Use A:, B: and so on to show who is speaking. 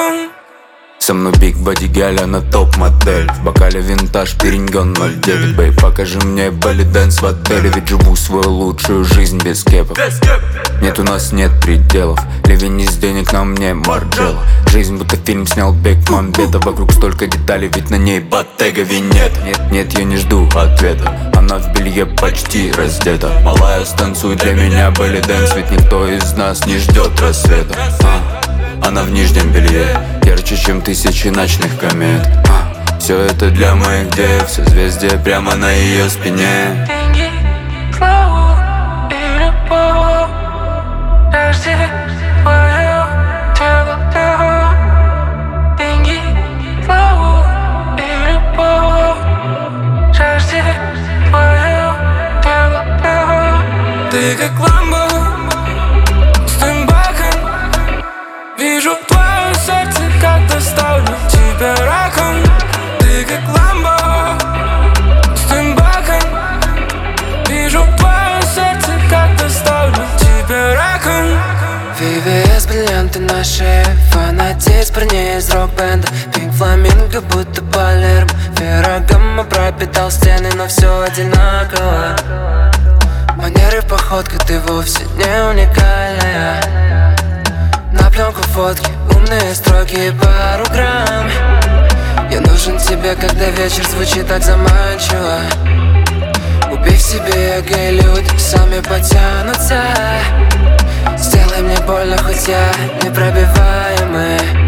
A: раком.
B: Со мной биг боди гель, она топ-модель. В бокале винтаж, периньон 09. Бэй, покажи мне белли дэнс в отеле. Ведь живу свою лучшую жизнь без кепов. Нет, у нас нет пределов. Ливень из денег на мне Марджелла. Жизнь будто фильм снял Бек Мамбета. Вокруг столько деталей, ведь на ней Bottega Veneta. Нет, я не жду ответа. Она в белье почти раздета. Малая, станцуй для меня белли дэнс. Ведь никто из нас не ждет рассвета. Она в нижнем белье, ярче, чем тысячи ночных комет. Все это для моих дев, созвездие прямо на ее спине.
A: Деньги, славу и любовь, каждый твое тело. Деньги, славу и любовь, каждый твое тело. Ты как ламбо с тем баком. Вижу твое сердце, как доставлю тебя раком. Ты как ламбо с тем баком. Вижу твое сердце, как доставлю тебя раком.
C: VVS, бриллианты на шее, фанатеет парней из рок-бенда. Пинк фламинго, будто Палермо. Феррагамма пропитал стены, но все одинаково. Манеры, походка, ты вовсе не уникальная. На пленку фотки, умные строки, пару грамм. Я нужен тебе, когда вечер звучит так заманчиво. Убей в себе эго, и люди сами потянутся. Сделай мне больно, хоть я непробиваемый.